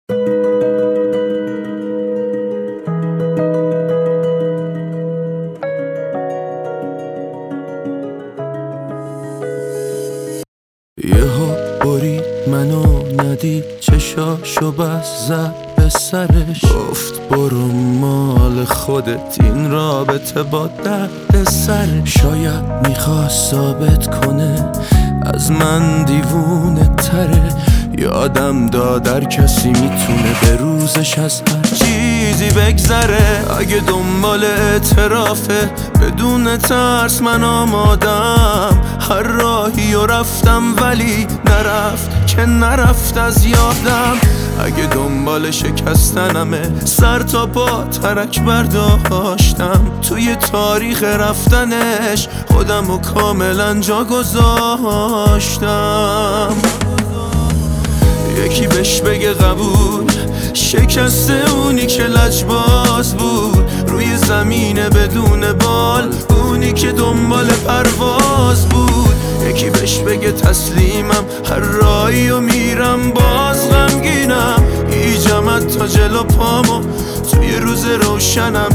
یهو برید منو ندید چشاشو بس زد به سرش گفت برو مال خودت این رابطه با درد سرش شاید میخواست ثابت کنه از من دیوونه تره یادم داد هر کسی میتونه به روزش از هر چیزی بگذره اگه دنبال اعترافه بدون ترس من آمادم هر راهی و رفتم ولی نرفت که نرفت از یادم اگه دنبال شکستنمه سر تا پا ترک برداشتم توی تاریخ رفتنش خودمو کاملا جا گذاشتم یکی بهش بگه قبول شکسته اونی که لجباز بود روی زمین بدون بال اونی که دنبال پرواز بود یکی بهش بگه تسلیمم هر راهی و میرم باز غمگینم ایجمت تا جلو پامو توی روز روشنم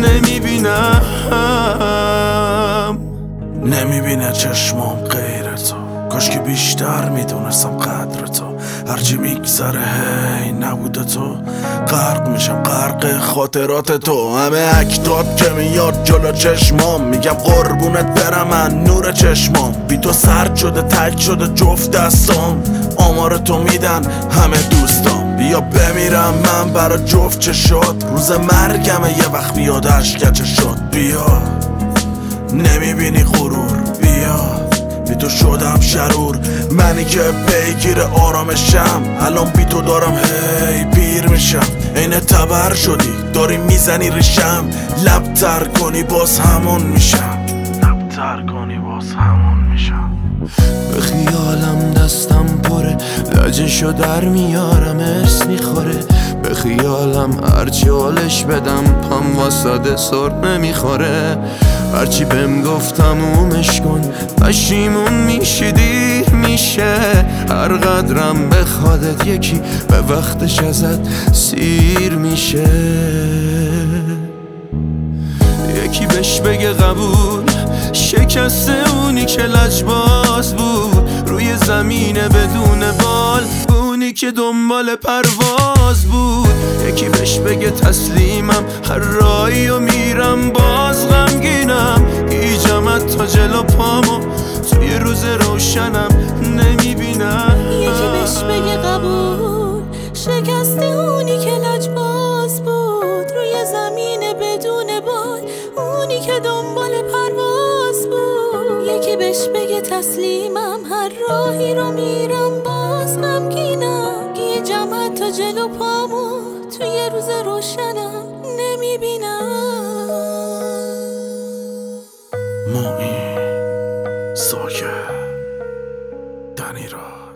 نمیبینه چشمام غیر تو کاش که بیشتر میدونستم قدر تو هرچی میگذره هی نبوده تو غرق میشم غرق خاطرات تو همه اکتات که میاد جلو چشمام میگم قربونت برم من نور چشمام بی تو سرد شده تک شده جفت دستام آمار تو میدن همه دوستام بیا بمیرم من برا جفت چشات روز مرگمه یه وقت بیاد اشکچه شد بیا نمیبینی غرور بیا بی تو شدم شرور منی که پیگیر آرامشم الان بی تو دارم هی پیر میشم عین تبر شدی داری میزنی ریشم لب تر کنی باز همون میشم به خیالم دستم پره لجشو در میارم ارس میخوره به خیالم هرچی حالش بدم پام واساده سر نمیخوره هرچی بهم گفتم اومش کن پشیمون میشی دیر میشه هر قدرم بخوادت یکی به وقتش ازت سیر میشه یکی بهش بگه قبول شکسته اونی که لجباز بود روی زمین بدون بال اونی که دنبال پرواز بود یکی بهش بگه تسلیمم هر راهی و میرم باز غمگینم ایجمت تا جلو پامو توی روز روشنم نمیبینم یکی بهش بگه قبول شکسته اونی که لجباز بود روی زمین بدون بال اونی که دنبال پرواز بود یکی بهش بگه تسلیمم هر راهی رو میرم باز غمگینم گیه جمعت تا جلو پامو توی روز روشنم نمیبینم موئی ساکه دنیرا